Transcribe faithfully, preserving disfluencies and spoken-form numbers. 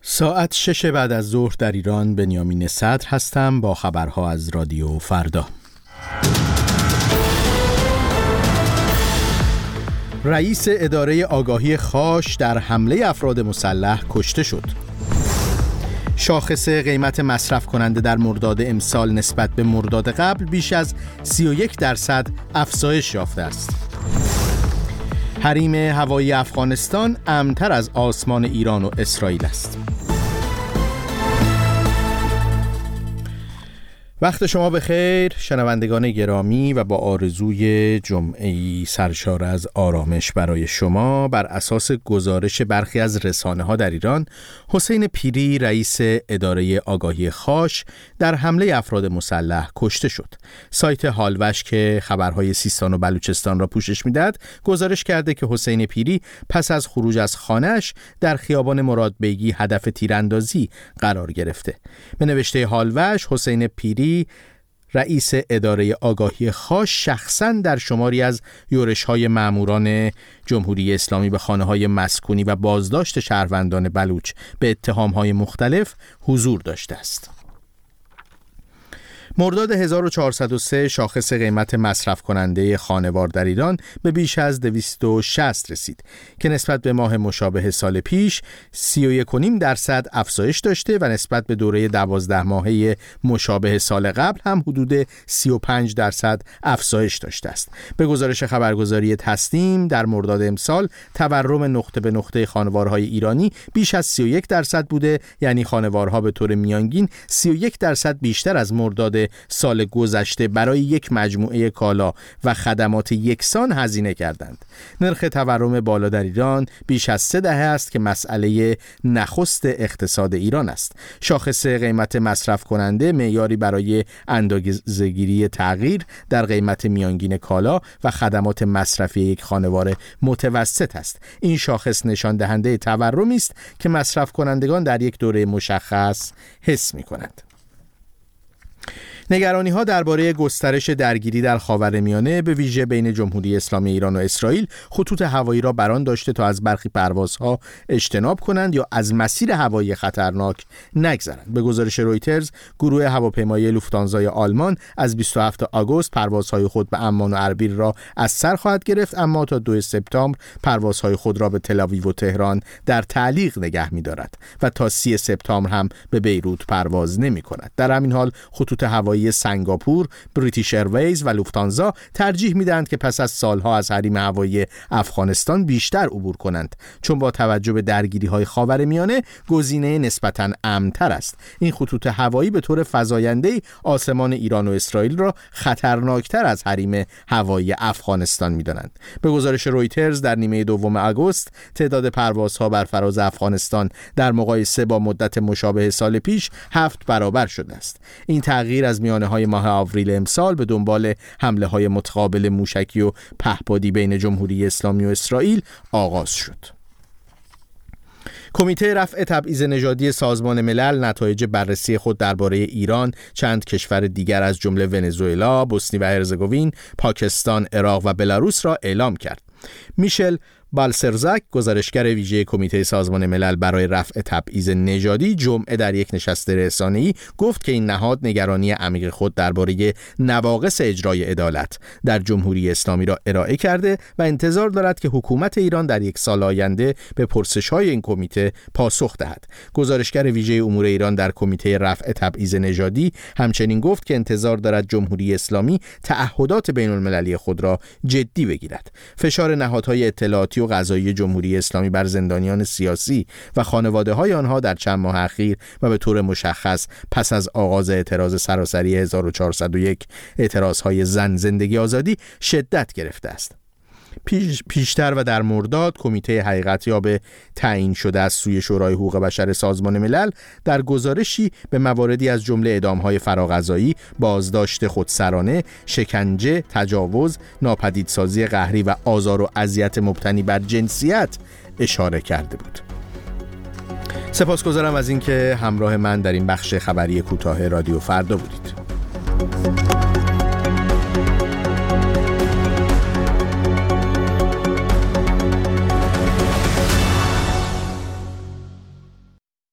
ساعت شش بعد از ظهر در ایران. بنیامین صدر هستم با خبرها از رادیو فردا. رئیس اداره آگاهی خاش در حمله افراد مسلح کشته شد. شاخص قیمت مصرف کننده در مرداد امسال نسبت به مرداد قبل بیش از سی و یک درصد افزایش یافته است. حریم هوایی افغانستان امن‌تر از آسمان ایران و اسرائیل است. وقت شما بخیر شنوندگان گرامی و با آرزوی جمعه‌ای سرشار از آرامش برای شما. بر اساس گزارش برخی از رسانه‌ها در ایران، حسین پیری رئیس اداره آگاهی خاش در حمله افراد مسلح کشته شد. سایت هالوش که خبرهای سیستان و بلوچستان را پوشش می‌دهد گزارش کرده که حسین پیری پس از خروج از خانه‌اش در خیابان مراد بیگی هدف تیراندازی قرار گرفته. به نوشته هالوش، حسین پیری رئیس اداره آگاهی خاش شخصاً در شماری از یورش‌های ماموران جمهوری اسلامی به خانه‌های مسکونی و بازداشت شهروندان بلوچ به اتهام‌های مختلف حضور داشته است. مرداد هزار و چهارصد و سه شاخص قیمت مصرف کننده خانوار در ایران به بیش از دویست و شصت رسید که نسبت به ماه مشابه سال پیش سی و یک و نیم درصد افزایش داشته و نسبت به دوره دوازده ماهه مشابه سال قبل هم حدود سی و پنج درصد افزایش داشته است. به گزارش خبرگزاری تسنیم در مرداد امسال تورم نقطه به نقطه خانوارهای ایرانی بیش از سی و یک درصد بوده، یعنی خانوارها به طور میانگین سی و یک درصد بیشتر از مرداد سال گذشته برای یک مجموعه کالا و خدمات یکسان هزینه کردند. نرخ تورم بالا در ایران بیش از سه دهه است که مسئله نخست اقتصاد ایران است. شاخص قیمت مصرف کننده معیاری برای اندازه‌گیری تغییر در قیمت میانگین کالا و خدمات مصرفی یک خانوار متوسط است. این شاخص نشان دهنده تورمی است که مصرف کنندگان در یک دوره مشخص حس می‌کنند. نگرانی‌ها درباره گسترش درگیری در خاورمیانه به ویژه بین جمهوری اسلامی ایران و اسرائیل خطوط هوایی را بران داشته تا از برخی پروازها اجتناب کنند یا از مسیر هوایی خطرناک نگذرند. به گزارش رویترز، گروه هواپیمایی لوفتانزای آلمان از بیست و هفتم آگوست پروازهای خود به عمان و اربیل را از سر خواهد گرفت، اما تا دوم سپتامبر پروازهای خود را به تل‌آویو و تهران در تعلیق نگه می‌دارد و تا سوم سپتامبر هم به بیروت پرواز نمی‌کند. در همین حال خطوط هوایی سنگاپور، بریتیش ایرویز و لوفتانزا ترجیح میدهند که پس از سالها از حریم هوایی افغانستان بیشتر عبور کنند، چون با توجه به درگیری‌های خاورمیانه گزینه نسبتاً امن‌تر است. این خطوط هوایی به طور فزاینده‌ای آسمان ایران و اسرائیل را خطرناکتر از حریم هوایی افغانستان می‌دانند. به گزارش رویترز در نیمه دوم آگوست تعداد پروازها بر فراز افغانستان در مقایسه با مدت مشابه سال پیش هفت برابر شده است. این تغییر از میانه‌های ماه آوریل امسال به دنبال حمله‌های متقابل موشکی و پهپادی بین جمهوری اسلامی و اسرائیل آغاز شد. کمیته رفع تبعیض نژادی سازمان ملل نتایج بررسی خود درباره ایران، چند کشور دیگر از جمله ونزوئلا، بوسنی و هرزگوین، پاکستان، عراق و بلاروس را اعلام کرد. میشل بالسرزاک، گزارشگر ویژه کمیته سازمان ملل برای رفع تبعیض نژادی، جمعه در یک نشست رسانه‌ای گفت که این نهاد نگرانی عمیق خود درباره نواقص اجرای عدالت در جمهوری اسلامی را ارائه کرده و انتظار دارد که حکومت ایران در یک سال آینده به پرسش‌های این کمیته پاسخ دهد. گزارشگر ویژه امور ایران در کمیته رفع تبعیض نژادی همچنین گفت که انتظار دارد جمهوری اسلامی تعهدات بین‌المللی خود را جدی بگیرد. فشار نهادهای اطلاعاتی و قضایی جمهوری اسلامی بر زندانیان سیاسی و خانواده‌های آنها در چند ماه اخیر و به طور مشخص پس از آغاز اعتراض سراسری هزار و چهارصد و یک اعتراضهای زن زندگی آزادی شدت گرفته است. پیش پیشتر و در مرداد کمیته حقیقت یاب تعیین شده از سوی شورای حقوق بشر سازمان ملل در گزارشی به مواردی از جمله اعدام‌های فراغذایی، بازداشت خودسرانه، شکنجه، تجاوز، ناپدیدسازی قهری و آزار و اذیت مبتنی بر جنسیت اشاره کرده بود. سپاسگزارم از اینکه همراه من در این بخش خبری کوتاه رادیو فردا بودید.